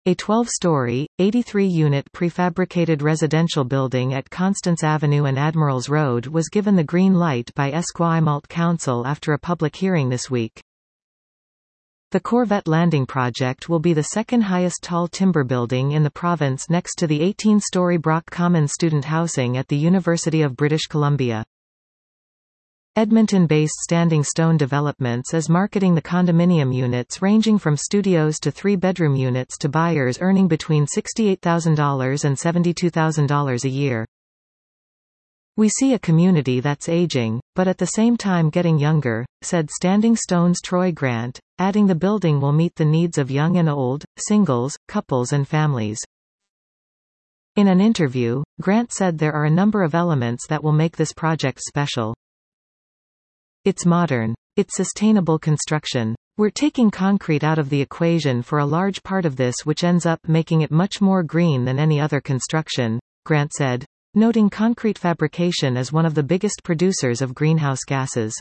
A 12-story, 83-unit prefabricated residential building at Constance Avenue and Admirals Road was given the green light by Esquimalt Council after a public hearing this week. The Corvette Landing project will be the second highest tall timber building in the province next to the 18-story Brock Commons student housing at the University of British Columbia. Edmonton-based Standing Stone Developments is marketing the condominium units ranging from studios to three-bedroom units to buyers earning between $68,000 and $72,000 a year. "We see a community that's aging, but at the same time getting younger," said Standing Stone's Troy Grant, adding the building will meet the needs of young and old, singles, couples and families. In an interview, Grant said there are a number of elements that will make this project special. "It's modern. It's sustainable construction. We're taking concrete out of the equation for a large part of this, which ends up making it much more green than any other construction," Grant said, noting concrete fabrication as one of the biggest producers of greenhouse gases.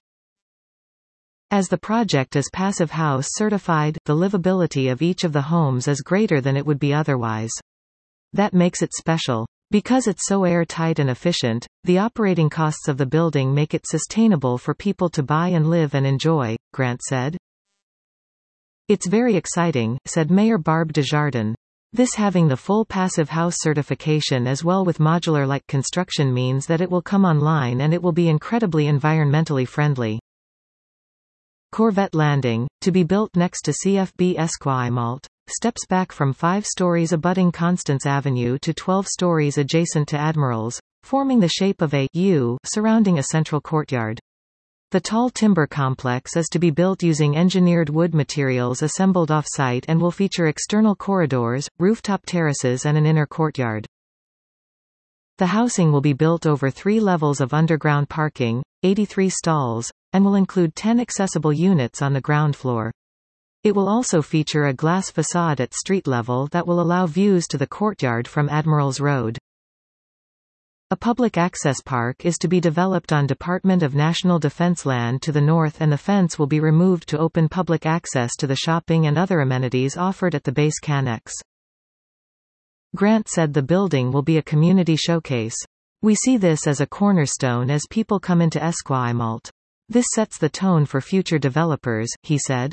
As the project is Passive House certified, the livability of each of the homes is greater than it would be otherwise. That makes it special. Because it's so airtight and efficient, the operating costs of the building make it sustainable for people to buy and live and enjoy," Grant said. "It's very exciting," said Mayor Barb Desjardins. "This having the full Passive House certification as well with modular-like construction means that it will come online and it will be incredibly environmentally friendly." Corvette Landing, to be built next to CFB Esquimalt, steps back from 5 stories abutting Constance Avenue to 12 stories adjacent to Admirals, forming the shape of a U surrounding a central courtyard. The tall timber complex is to be built using engineered wood materials assembled off-site and will feature external corridors, rooftop terraces and an inner courtyard. The housing will be built over 3 levels of underground parking, 83 stalls, and will include 10 accessible units on the ground floor. It will also feature a glass facade at street level that will allow views to the courtyard from Admirals Road. A public access park is to be developed on Department of National Defence land to the north, and the fence will be removed to open public access to the shopping and other amenities offered at the base Canex. Grant said the building will be a community showcase. "We see this as a cornerstone as people come into Esquimalt. This sets the tone for future developers," he said.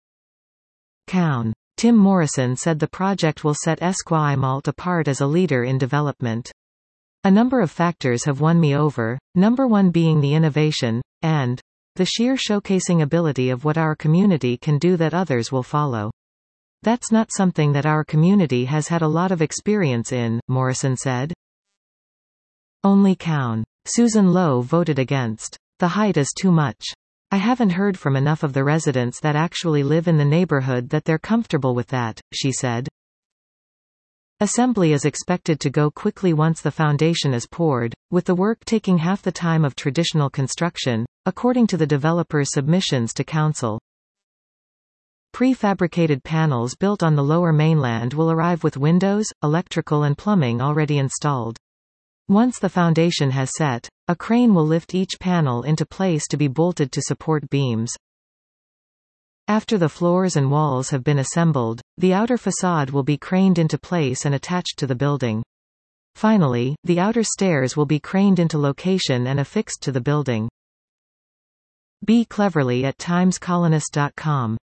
Tim Morrison said the project will set Esquimalt apart as a leader in development. "A number of factors have won me over, number one being the innovation, and the sheer showcasing ability of what our community can do that others will follow. That's not something that our community has had a lot of experience in," Morrison said. Only Susan Lowe voted against. "The height is too much. I haven't heard from enough of the residents that actually live in the neighborhood that they're comfortable with that," she said. Assembly is expected to go quickly once the foundation is poured, with the work taking half the time of traditional construction, according to the developer's submissions to council. Prefabricated panels built on the Lower Mainland will arrive with windows, electrical and plumbing already installed. Once the foundation has set, a crane will lift each panel into place to be bolted to support beams. After the floors and walls have been assembled, the outer facade will be craned into place and attached to the building. Finally, the outer stairs will be craned into location and affixed to the building. B. Cleverly at timescolonist.com